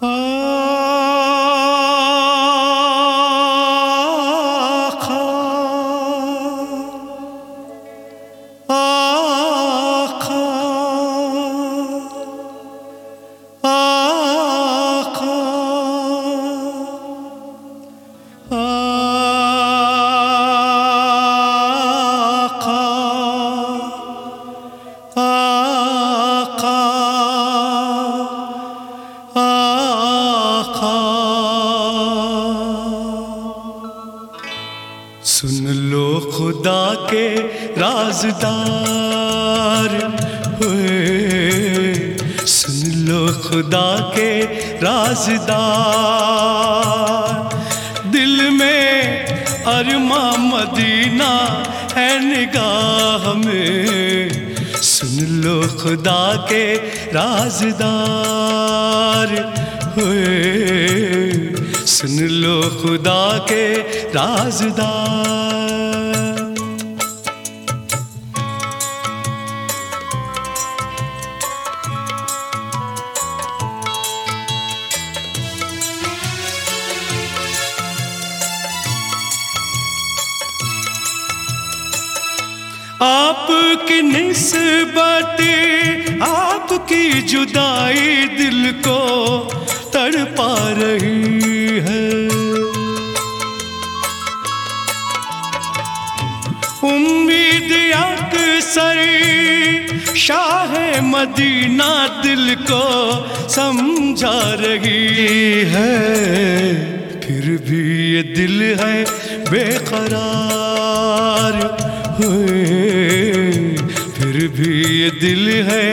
सुन लो खुदा के राज़दार हुए, सुन लो खुदा के राज़दार। दिल में अरमां मदीना है निगाह में, सुन लो खुदा के राज़दार हुए, सुन लो खुदा के राज़दार। आपकी निस्बत, आपकी जुदाई दिल को तड़पा रही है। उम्मीद अक्सर शाह मदीना दिल को समझा रही है, फिर भी ये दिल है बेकरार हुए, फिर भी ये दिल है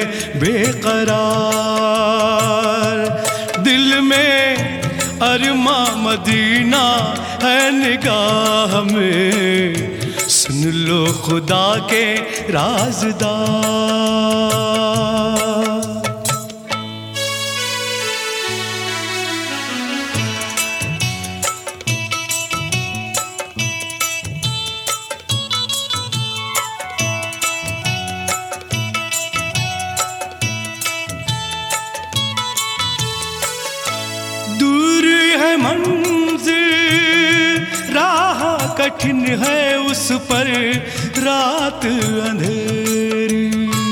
बेकरार। दिल में अरमां मदीना है निगाह में, सुन लो खुदा के राज़दार। दूर है मंज़िल, राह कठिन है उस पर रात अंधेरी।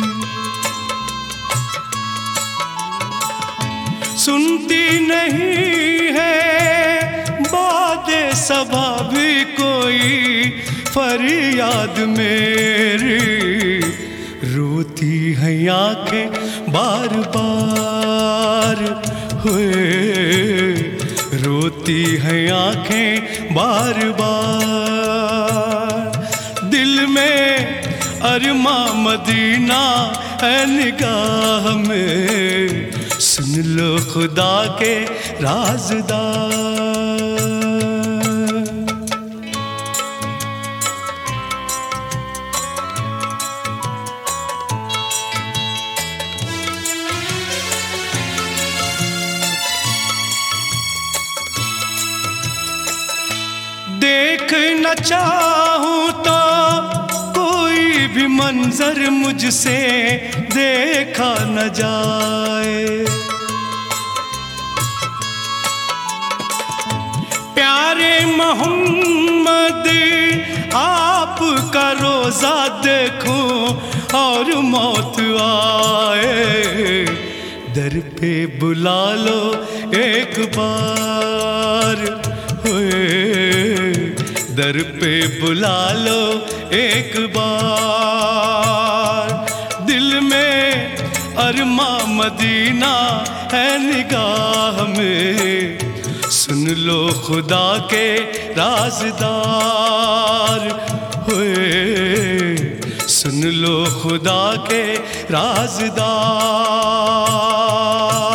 सुनती नहीं है बादे सबा भी कोई फरियाद मेरी, रोती है आँखें बार बार हुए, रोती है आँखें बार बार। दिल में अरमां मदीना है निगाह में, सुन लो खुदा के राज़दार। देखना चाहूं तो कोई भी मंजर मुझसे देखा न जाए, प्यारे मोहम्मद आपका रोज़ा देखूं और मौत आए। दर पे बुला लो एक बार हुए, दर पे बुला लो एक बार। दिल में अरमां मदीना है निगाह में, सुन लो खुदा के राज़दार हुए, सुन लो खुदा के राज़दार।